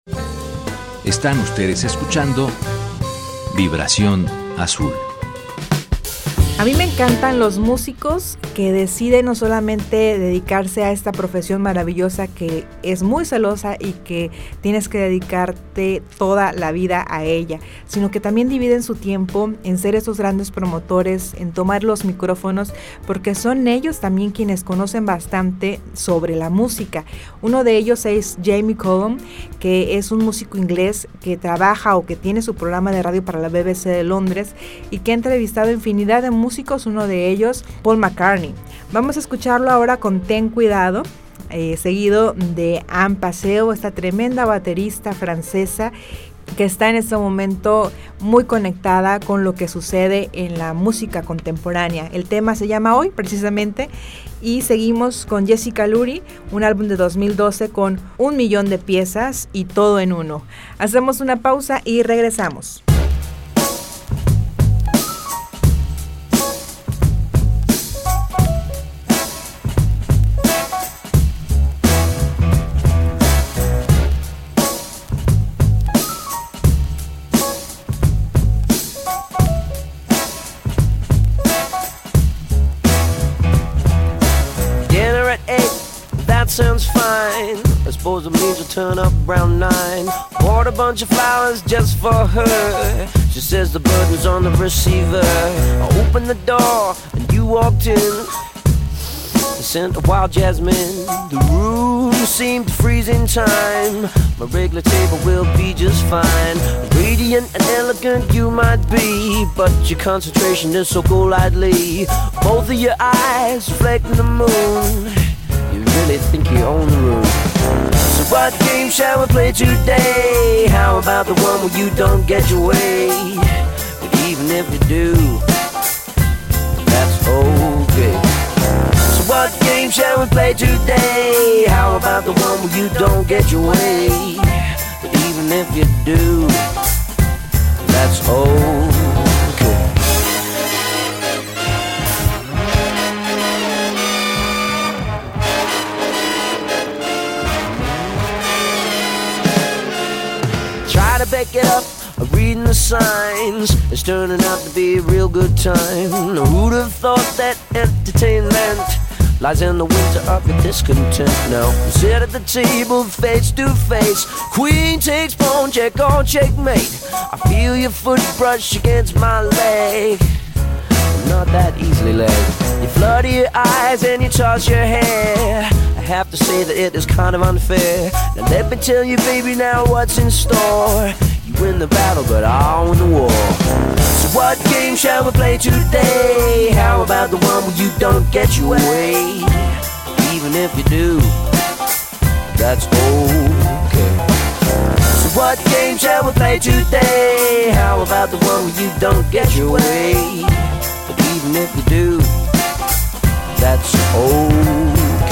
Están ustedes escuchando Vibración Azul. A mí me encantan los músicos que deciden no solamente dedicarse a esta profesión maravillosa que es muy celosa y que tienes que dedicarte toda la vida a ella, sino que también dividen su tiempo en ser esos grandes promotores, en tomar los micrófonos, porque son ellos también quienes conocen bastante sobre la música. Uno de ellos es Jamie Cullum, que es un músico inglés que trabaja o que tiene su programa de radio para la BBC de Londres y que ha entrevistado infinidad de músicos, uno de ellos Paul McCartney. Vamos a escucharlo ahora con Ten Cuidado, seguido de Anne Paseo, esta tremenda baterista francesa que está en este momento muy conectada con lo que sucede en la música contemporánea. El tema se llama Hoy, precisamente, y seguimos con Jessica Lurie, un álbum de 2012 con 1 millón de piezas y todo en uno. Hacemos una pausa y regresamos. Sounds fine. I suppose it means you'll turn up around 9. Bought a bunch of flowers just for her. She says the burden's on the receiver. I opened the door and you walked in. The scent of wild jasmine. The room seemed to freeze in time. My regular table will be just fine. Radiant and elegant you might be, but your concentration is so golightly. Both of your eyes reflecting the moon. You really think you own the room. So what game shall we play today? How about the one where you don't get your way? But even if you do, that's okay. So what game shall we play today? How about the one where you don't get your way? But even if you do, that's okay. Try to back it up, reading the signs. It's turning out to be a real good time. Who'd have thought that entertainment lies in the winter of your discontent? Now sit at the table face to face. Queen takes pawn, check on checkmate. I feel your foot brush against my leg. I'm not that easily led. You flutter your eyes and you toss your hair. I have to say that it is kind of unfair. Now let me tell you, baby, now what's in store. You win the battle, but I'll win the war. So what game shall we play today? How about the one where you don't get your way? Even if you do, that's okay. So what game shall we play today? How about the one where you don't get your way? But even if you do, that's okay.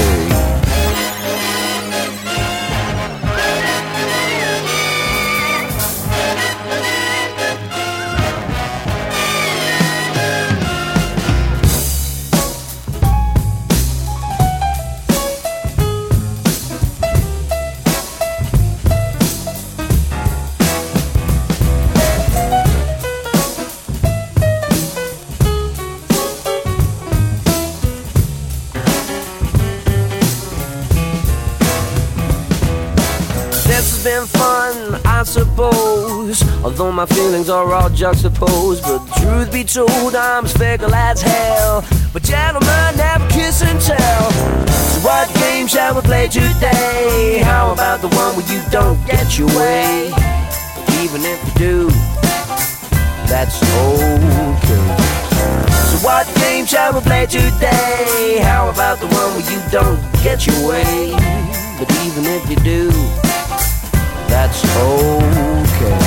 Been fun, I suppose, although my feelings are all juxtaposed. But truth be told, I'm as fickle as hell. But gentlemen, have a kiss and tell. So what game shall we play today? How about the one where you don't get your way? Even if you do, that's okay. So what game shall we play today? How about the one where you don't get your way? But even if you do, that's okay.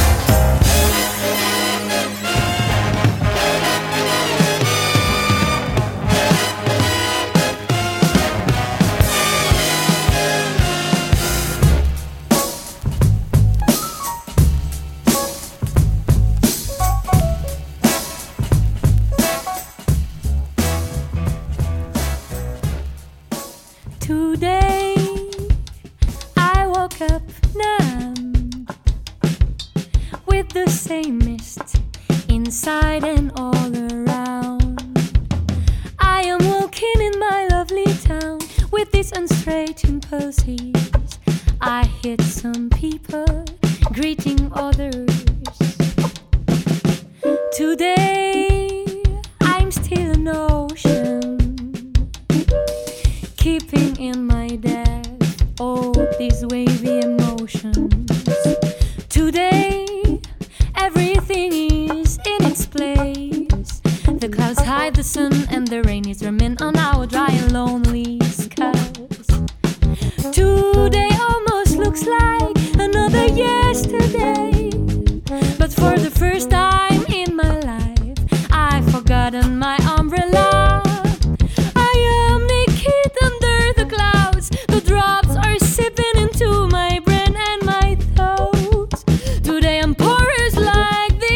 Today I woke up numb. the same mist inside and all around. I am walking in my lovely town with these unstraight impulses. I hit some people, greeting others. Today, I'm still an ocean, keeping in my depth all these wavy emotions. Today, everything is in its place. The clouds hide the sun and the rain is remain on our dry and lonely skies. Today almost looks like another yesterday, but for the first time in my life, I've forgotten my umbrella. I am naked under the clouds. The drops are sipping into my brain and my thoughts. Today I'm porous like the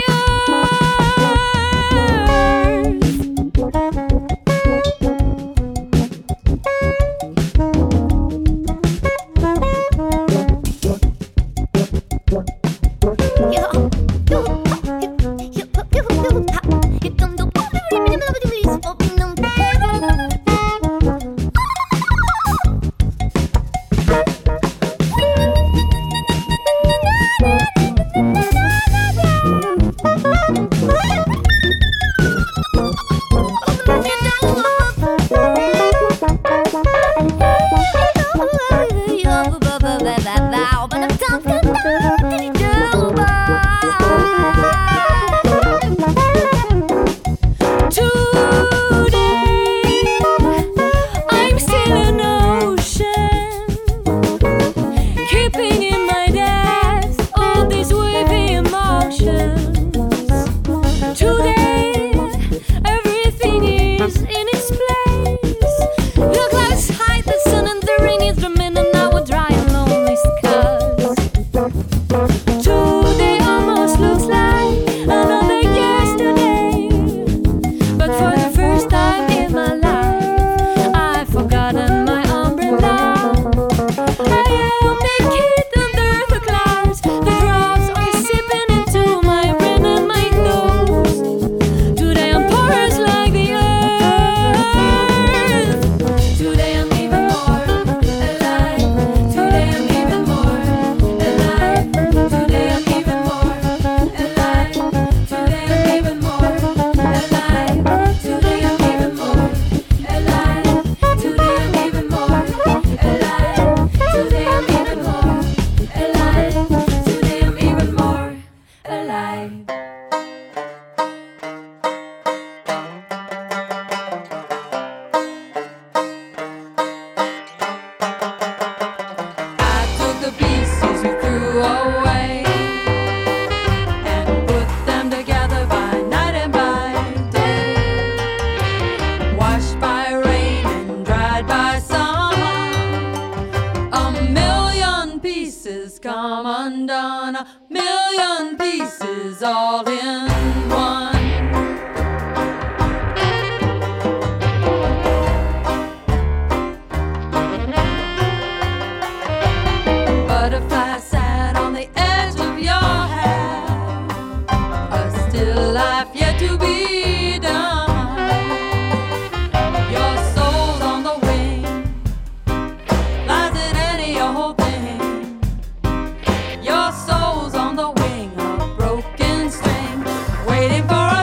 waiting for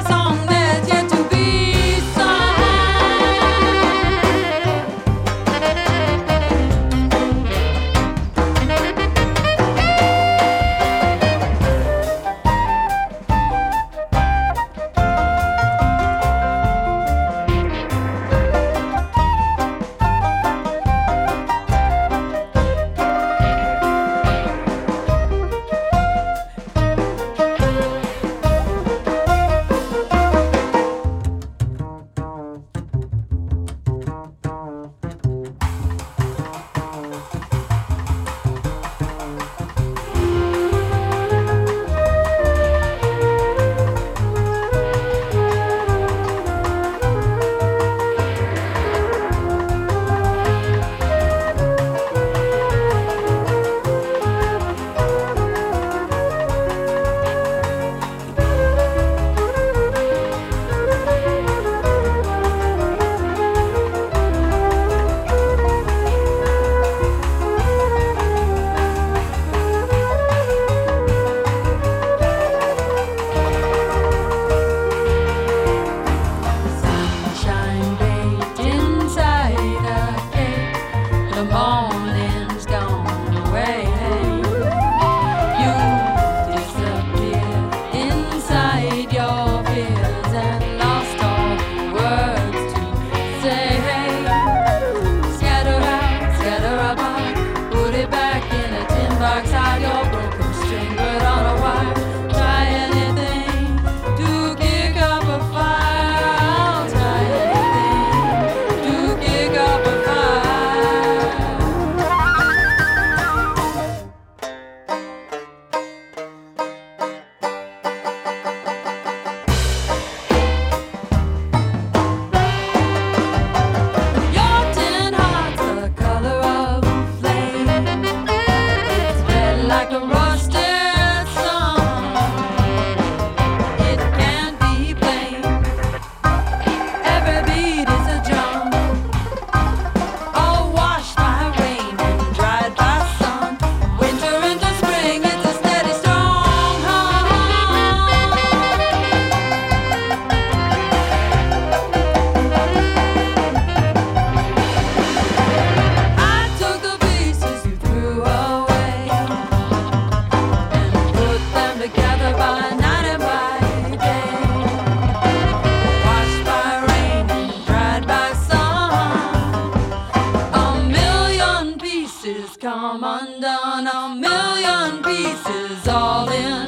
darling.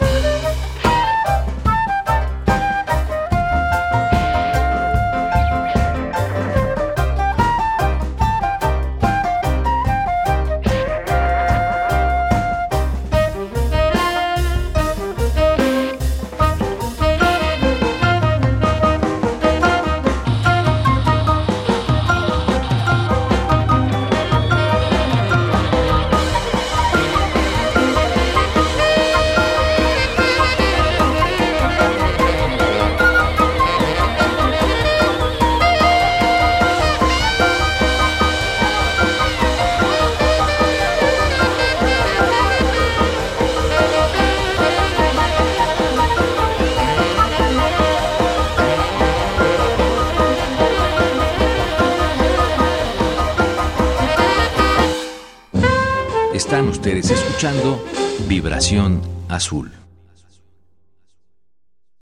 Están ustedes escuchando Vibración Azul.